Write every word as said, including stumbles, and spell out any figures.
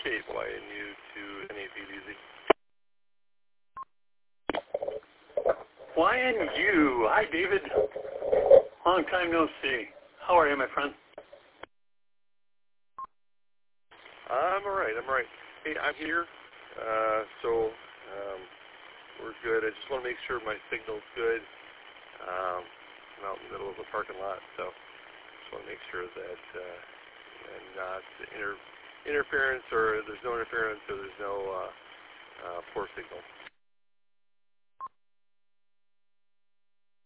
eight Y N U to N A B D Z. Y N U. Hi, David. Long time no see. How are you, my friend? I'm all right. I'm all right. Hey, I'm here. Uh, so um, we're good. I just want to make sure my signal's good. Um, I'm out in the middle of a parking lot, so just want to make sure that uh, I'm not inter interference, or there's no interference, or there's no uh, uh, poor signal.